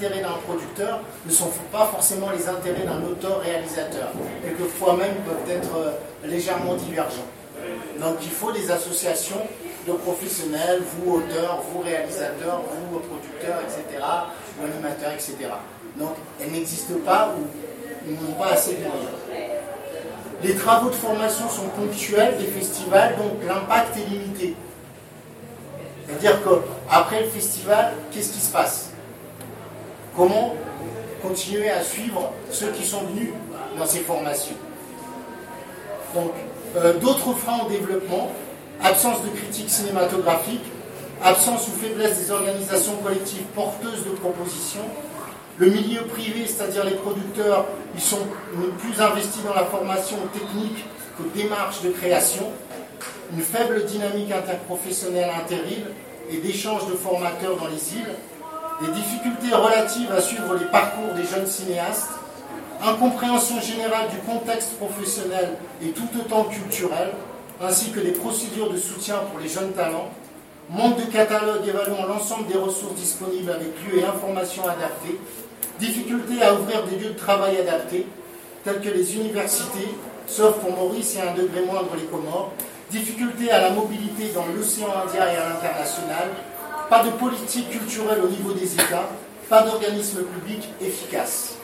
intérêts d'un producteur ne sont pas forcément les intérêts d'un auteur-réalisateur. Quelquefois même peuvent être légèrement divergents. Donc il faut des associations de professionnels, vous auteurs, vous réalisateurs, vous producteurs, etc., ou animateurs, etc. Donc elles n'existent pas ou n'ont pas assez de moyens. Les travaux de formation sont ponctuels des festivals, donc l'impact est limité. C'est-à-dire qu'après le festival, qu'est-ce qui se passe? Comment continuer à suivre ceux qui sont venus dans ces formations? Donc, d'autres freins au développement, absence de critique cinématographique, absence ou faiblesse des organisations collectives porteuses de propositions. Le milieu privé, c'est-à-dire les producteurs, ils sont plus investis dans la formation technique que démarche de création. Une faible dynamique interprofessionnelle intérim et d'échange de formateurs dans les îles. Des difficultés relatives à suivre les parcours des jeunes cinéastes. Incompréhension générale du contexte professionnel et tout autant culturel, ainsi que des procédures de soutien pour les jeunes talents. Manque de catalogue évaluant l'ensemble des ressources disponibles avec lieux et informations adaptés. Difficulté à ouvrir des lieux de travail adaptés, tels que les universités, sauf pour Maurice et à un degré moindre les Comores. Difficulté à la mobilité dans l'océan Indien et à l'international. Pas de politique culturelle au niveau des États. Pas d'organisme public efficace.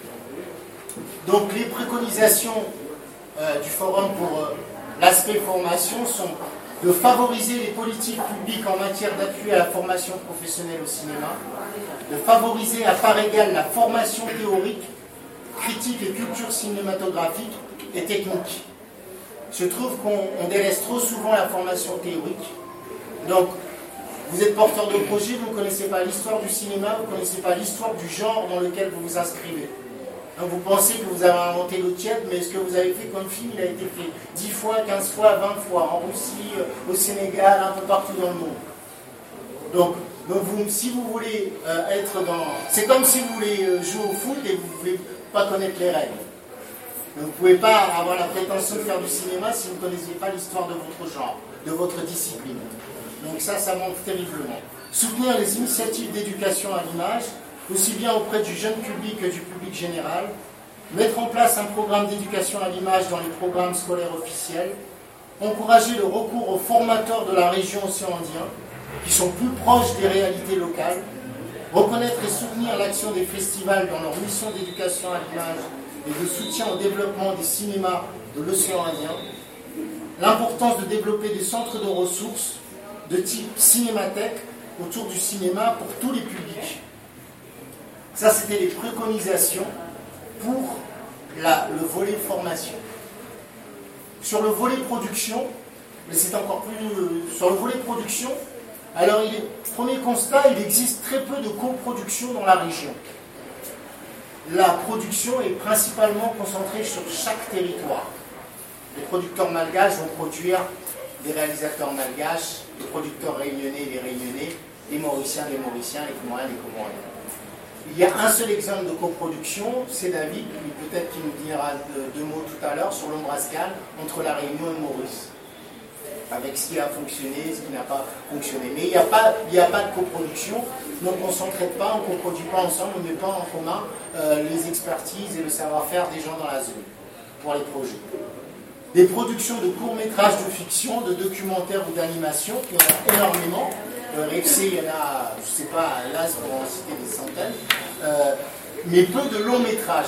Donc les préconisations du Forum pour l'aspect formation sont de favoriser les politiques publiques en matière d'appui à la formation professionnelle au cinéma, de favoriser à part égale la formation théorique, critique et culture cinématographique et technique. Je trouve qu'on délaisse trop souvent la formation théorique. Donc, vous êtes porteur de projet, vous ne connaissez pas l'histoire du cinéma, vous ne connaissez pas l'histoire du genre dans lequel vous vous inscrivez. Donc vous pensez que vous avez inventé l'eau tiède, mais ce que vous avez fait comme film, il a été fait 10 fois, 15 fois, 20 fois, en Russie, au Sénégal, un peu partout dans le monde. Donc vous, si vous voulez être dans... C'est comme si vous voulez jouer au foot et vous ne voulez pas connaître les règles. Donc vous ne pouvez pas avoir la prétention de faire du cinéma si vous ne connaissez pas l'histoire de votre genre, de votre discipline. Donc ça manque terriblement. Soutenir les initiatives d'éducation à l'image, aussi bien auprès du jeune public que du public général, mettre en place un programme d'éducation à l'image dans les programmes scolaires officiels, encourager le recours aux formateurs de la région Océan Indien, qui sont plus proches des réalités locales, reconnaître et soutenir l'action des festivals dans leur mission d'éducation à l'image et de soutien au développement des cinémas de l'Océan Indien, l'importance de développer des centres de ressources de type cinémathèque autour du cinéma pour tous les publics. Ça, c'était les préconisations pour le volet formation. Sur le volet production, mais c'est encore plus... sur le volet production, alors, premier constat, il existe très peu de coproduction dans la région. La production est principalement concentrée sur chaque territoire. Les producteurs malgaches vont produire des réalisateurs malgaches, les producteurs réunionnais, les réunionnais, les Mauriciens, les Comoriens, les Comoriens. Il y a un seul exemple de coproduction, c'est David, peut-être qu'il nous dira deux mots tout à l'heure sur l'Ombrascal entre la Réunion et Maurice, avec ce qui a fonctionné, ce qui n'a pas fonctionné. Mais il n'y a pas de coproduction, donc on ne s'entraide pas, on ne coproduit pas ensemble, on ne met pas en commun les expertises et le savoir-faire des gens dans la zone pour les projets. Des productions de courts-métrages de fiction, de documentaires ou d'animation, il y en a énormément. RFC, il y en a, je ne sais pas, là, pour en citer des centaines, mais peu de longs-métrages.